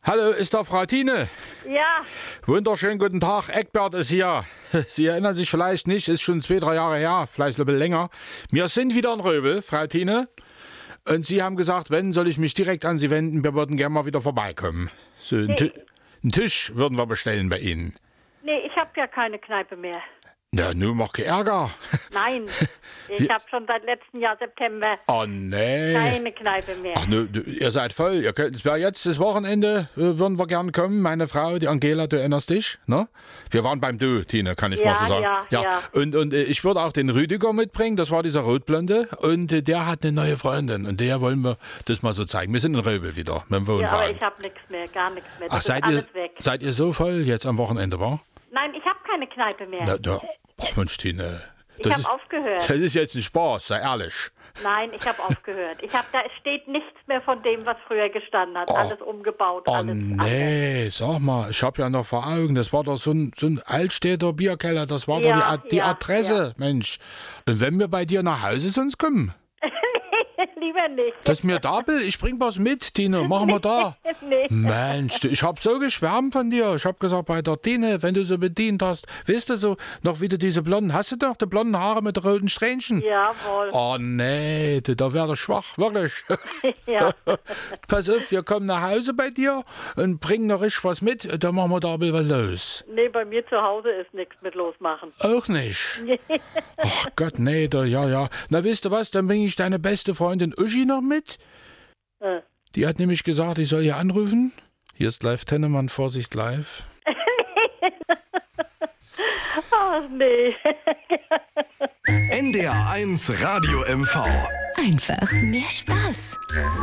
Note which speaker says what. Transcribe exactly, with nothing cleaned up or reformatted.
Speaker 1: Hallo, ist da Frau Tine?
Speaker 2: Ja.
Speaker 1: Wunderschönen guten Tag, Eckbert ist hier. Sie erinnern sich vielleicht nicht, ist schon zwei, drei Jahre her, vielleicht ein bisschen länger. Wir sind wieder in Röbel, Frau Tine. Und Sie haben gesagt, wenn, soll ich mich direkt an Sie wenden, wir würden gerne mal wieder vorbeikommen. So, einen,
Speaker 2: Nee.
Speaker 1: Ti- einen Tisch würden wir bestellen bei Ihnen.
Speaker 2: Nee, ich habe ja keine Kneipe mehr.
Speaker 1: Na, nun mach keinen Ärger.
Speaker 2: Nein, ich habe schon seit letztem Jahr September
Speaker 1: Oh, nee.
Speaker 2: keine Kneipe mehr.
Speaker 1: Ach, nö, nö, ihr seid voll. Ihr könnt, es wäre jetzt das Wochenende, äh, würden wir gern kommen. Meine Frau, die Angela, du erinnerst dich, ne? Wir waren beim Du, Tine, kann ich
Speaker 2: Ja,
Speaker 1: mal so sagen.
Speaker 2: ja, ja.
Speaker 1: Und, und äh, ich würde auch den Rüdiger mitbringen, das war dieser Rotblonde. Und äh, der hat eine neue Freundin. Und der wollen wir das mal so zeigen. Wir sind in Röbel wieder, mit dem
Speaker 2: Ja, aber
Speaker 1: Wohnwagen.
Speaker 2: ich habe nichts mehr, gar nichts mehr.
Speaker 1: Ach,
Speaker 2: Das
Speaker 1: seid
Speaker 2: ist
Speaker 1: ihr,
Speaker 2: alles weg.
Speaker 1: seid ihr so voll jetzt am Wochenende, wa?
Speaker 2: Nein, ich habe keine Kneipe mehr.
Speaker 1: Na, da, ach Mensch, Tine.
Speaker 2: ich
Speaker 1: Das
Speaker 2: habe
Speaker 1: ist,
Speaker 2: aufgehört.
Speaker 1: das ist jetzt ein Spaß, sei ehrlich.
Speaker 2: Nein, ich habe aufgehört. Ich habe da steht nichts mehr von dem, was früher gestanden hat. Alles umgebaut,
Speaker 1: Oh
Speaker 2: alles. anders.
Speaker 1: nee, sag mal, ich habe ja noch vor Augen, das war doch so ein, so ein Altstädter Bierkeller, das war
Speaker 2: Ja,
Speaker 1: doch die, Ad- die
Speaker 2: ja,
Speaker 1: Adresse, Mensch. Und wenn wir bei dir nach Hause sonst kommen,
Speaker 2: Lieber nicht.
Speaker 1: dass mir da bin, ich bring was mit, Tine, machen wir da.
Speaker 2: Nee.
Speaker 1: Mensch, du, ich hab so geschwärmt von dir. Ich hab gesagt, bei der Tine, wenn du so bedient hast, weißt du so, noch wieder diese blonden, hast du doch die blonden Haare mit roten Strähnchen?
Speaker 2: Jawohl.
Speaker 1: Oh nee, du, da wär ich schwach, wirklich.
Speaker 2: Ja.
Speaker 1: Pass auf, wir kommen nach Hause bei dir und bringen noch richtig was mit, dann machen wir da ein bisschen was los.
Speaker 2: Nee, bei mir zu Hause ist nichts mit losmachen.
Speaker 1: Auch nicht. Ach Gott, nee, da, ja, ja. Na, wisst ihr was, dann bringe ich deine beste Freundin Uschi noch mit.
Speaker 2: Äh.
Speaker 1: Die hat nämlich gesagt, ich soll hier anrufen. Hier ist live Tennemann, Vorsicht live.
Speaker 2: Ach nee.
Speaker 3: N D R eins Radio M V.
Speaker 4: Einfach mehr Spaß.